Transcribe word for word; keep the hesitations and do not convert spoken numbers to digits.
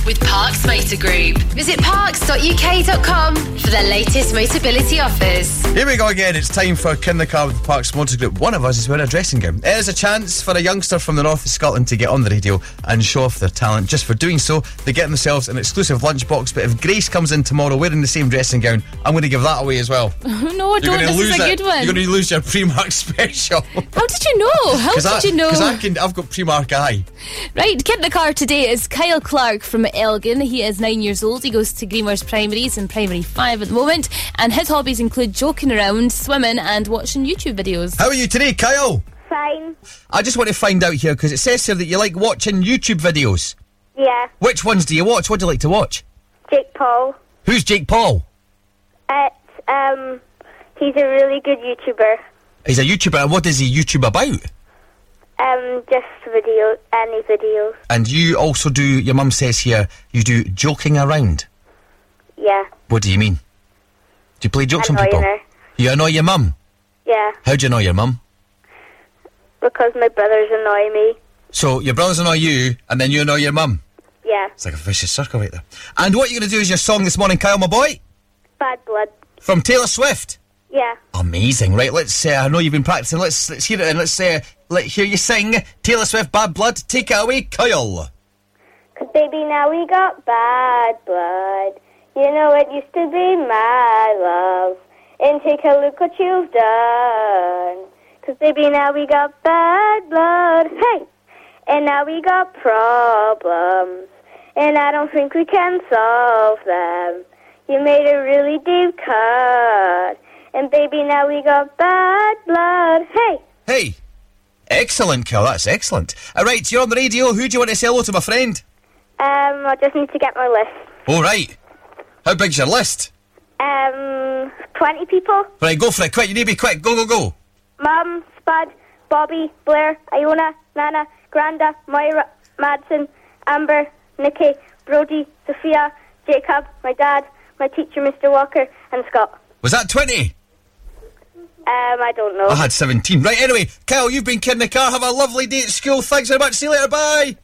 with Parks Motor Group. Visit parks dot u k dot com for the latest Motability offers. Here we go again. It's time for Kin the Car with Parks Motor Group. One of us is wearing a dressing gown. It is a chance for a youngster from the north of Scotland to get on the radio and show off their talent. Just for doing so, they get themselves an exclusive lunchbox. But if Grace comes in tomorrow wearing the same dressing gown, I'm going to give that away as well. No, don't. This is a it. good one. You're going to lose your Primark special. How did you know? How did I, you know? Because I can, I've got Primark eye. Right, Kin the Car today is Kyle Clark from Elgin. He is nine years old. He goes to Greenwars Primaries in Primary five at the moment. And his hobbies include joking around, swimming and watching YouTube videos. How are you today, Kyle? Fine. I just want to find out here, because it says here that you like watching YouTube videos. Yeah. Which ones do you watch? What do you like to watch? Jake Paul. Who's Jake Paul? It's, um, he's a really good YouTuber. He's a YouTuber, and what does he YouTube about? Um, just video, any videos. And you also do, your mum says here, you do joking around. Yeah. What do you mean? Do you play jokes on Annoying people? her. You annoy your mum? Yeah. How do you annoy your mum? Because my brothers annoy me. So your brothers annoy you, and then you annoy your mum? Yeah. It's like a vicious circle right there. And what you're going to do is your song this morning, Kyle, my boy? Bad Blood. From Taylor Swift? Yeah. Amazing. Right, let's, uh, I know you've been practicing, let's let's hear it and let's uh, let hear you sing Taylor Swift, Bad Blood. Take it away, Kyle. Cause baby, now we got bad blood. You know it used to be my love. And take a look what you've done. Cause baby, now we got bad blood. Hey! And now we got problems. And I don't think we can solve them. You made a really deep cut. And baby, now we got bad blood. Hey! Hey! Excellent, Kyle, that's excellent. Alright, you're on the radio. Who do you want to say hello to, my friend? Um, I just need to get my list. Alright. How big's your list? Um, twenty people. Right, go for it, quick, you need to be quick. Go, go, go. Mum, Spud, Bobby, Blair, Iona, Nana, Granda, Moira, Madsen, Amber, Nikki, Brody, Sophia, Jacob, my dad, my teacher, Mister Walker, and Scott. Was that twenty? Um, I don't know. I had seventeen. Right, anyway, Kyle, you've been kidding the car. Have a lovely day at school. Thanks very much. See you later. Bye.